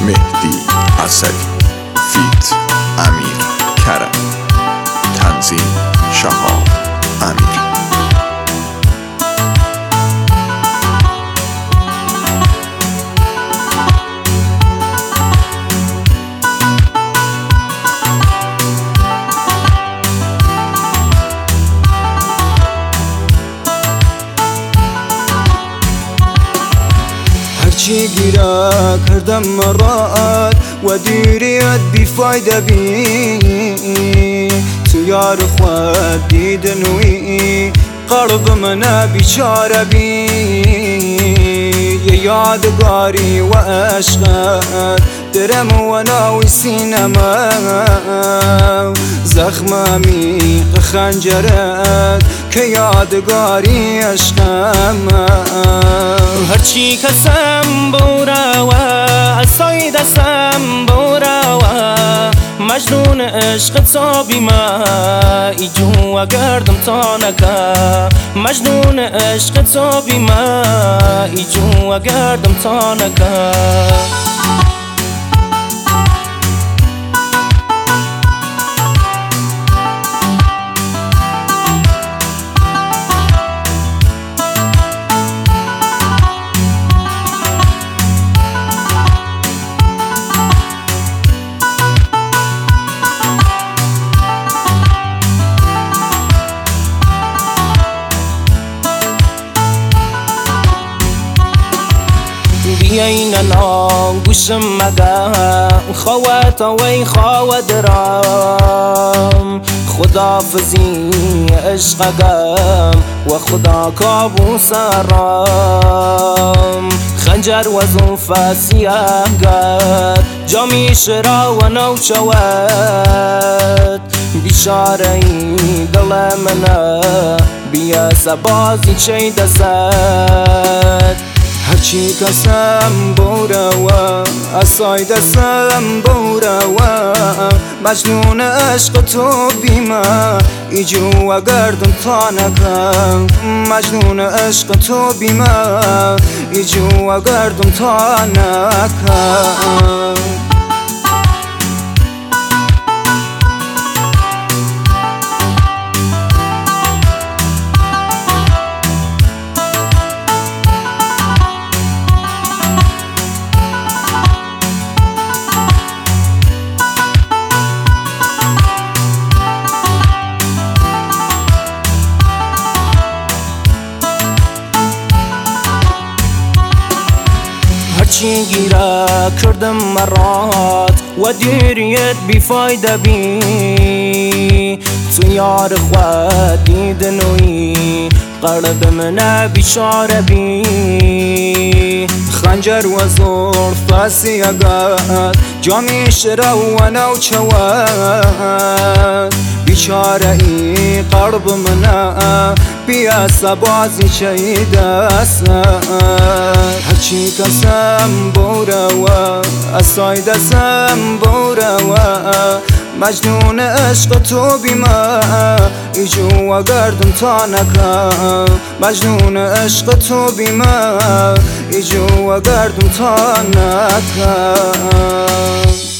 مهدی اسدی فیت امیر کرم تنظیم شهاب امیر. هرچی گیره کردم مرات و دیریت بیفایده بی تو یار خود دیدنوی قلب من بیچاره بی یه یادگاری و عشقت درم و ناوی سینما زخم عمیق خنجرت که یادگاری عشقم هرچی کسم بوراوه اصای دستم بوراوه مجنون عشق تو بیما ایجو گردم تا نکا مجنون عشق تو بیما ایجو گردم تا نکا بیاین نام گوشم مگم خوات وی خوا درام خدافزی عشقم و خدا کابوس رام خنجر و زوف سیاه گد جامی شرا و نوچوت بیشاره دل منه بیا سبازی چی دست هرچی کسم بوراوه اصای دستم بوراوه مجنون عشق تو بیما ایجو گردم تا نکم مجنون عشق تو بیما ایجو گردم تا نکم هرچی گیره کردم مرات و دیریت بیفایده بی تو یار خود دیدنوی قلب من بیچاره بی خنجر و زلف سیاگت جامی شرا و نوچوت بیچاره ای قلب من بیا سبازی چی دست هرچی کسم بوراوه اصای دستم بوراوه مجنون عشق تو بیما ایجو گردم تا نکم مجنون عشق تو بیما ایجو گردم تا نکم